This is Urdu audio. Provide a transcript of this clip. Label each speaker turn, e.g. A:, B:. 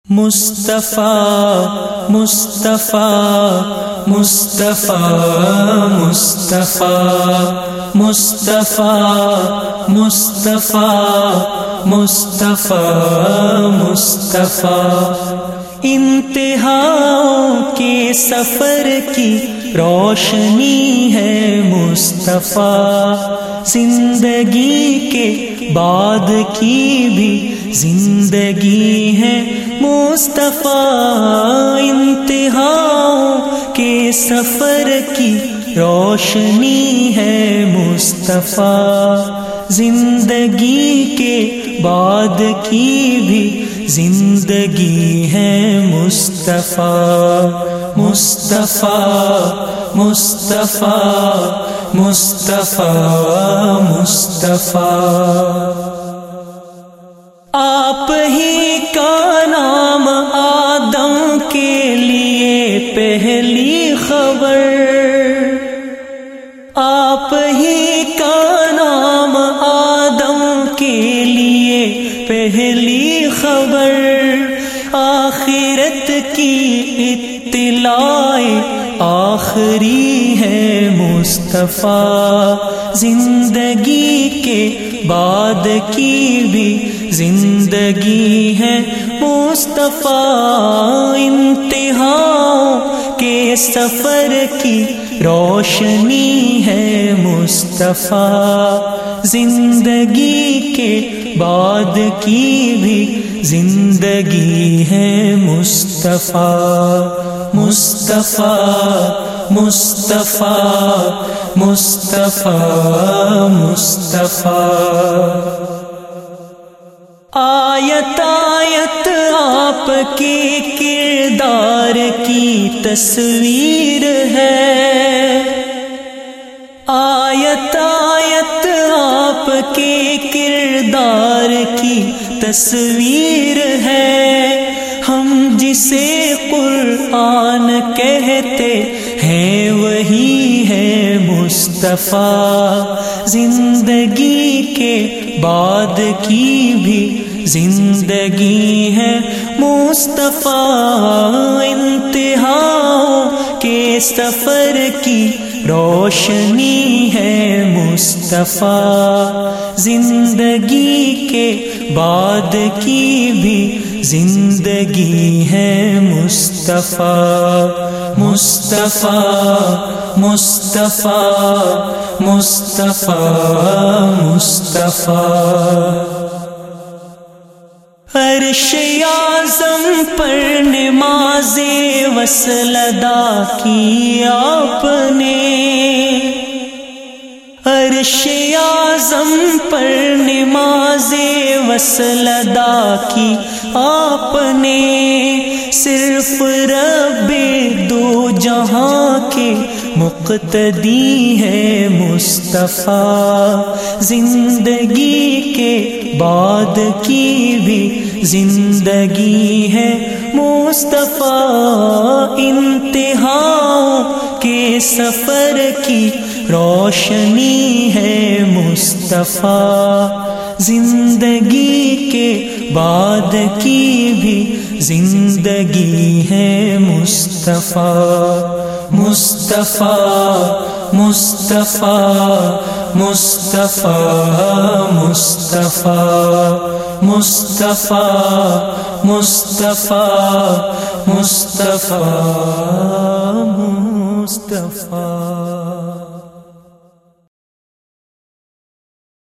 A: مصطفیٰ مصطفیٰ مصطفیٰ مصطفیٰ مصطفیٰ مصطفیٰ مصطفیٰ مصطفیٰ انتہاؤں کے سفر کی روشنی ہے مصطفیٰ، زندگی کے بعد کی بھی زندگی ہے مصطفیٰ، انتہاؤں کے سفر کی روشنی ہے مصطفیٰ، زندگی کے بعد کی بھی زندگی ہے مصطفیٰ، مصطفیٰ مصطفیٰ مصطفیٰ مصطفیٰ آپ ہی کا نام آدم کے لیے پہلی خبر، آپ ہی کا نام آدم کے لیے پہلی خبر، آخرت کی اطلاع آخری ہے مصطفیٰ، زندگی کے بعد کی بھی زندگی ہے مصطفیٰ، انتہاؤں کے سفر کی روشنی ہے مصطفیٰ، زندگی کے بعد کی بھی زندگی ہے مصطفیٰ، مصطفیٰ مصطفیٰ مصطفیٰ مصطفیٰ آیت آیت آپ کے کردار کی تصویر ہے، آیت آیت آپ کے کردار کی تصویر ہے، ہم جسے قرآن کہتے ہیں وہی ہے مصطفیٰ، زندگی کے بعد کی بھی زندگی ہے مصطفیٰ، انتہاؤں کے سفر کی روشنی ہے مصطفیٰ، زندگی کے بعد کی بھی زندگی ہے مصطفیٰ، مصطفیٰ مصطفیٰ مصطفیٰ مصطفیٰ عرش اعظم پر نماز وصل ادا کی آپ نے، عرش اعظم پر نماز وصل ادا کی آپ نے، صرف رب دو جہاں کے مقتدی ہے مصطفیٰ، زندگی کے بعد کی بھی زندگی ہے مصطفیٰ، انتہاؤں کے سفر کی روشنی ہے مصطفیٰ، زندگی کے بعد کی بھی زندگی ہے مصطفیٰ، مصطفیٰ مصطفیٰ مصطفیٰ مصطفیٰ مصطفیٰ مصطفیٰ مصطفیٰ مصطفیٰ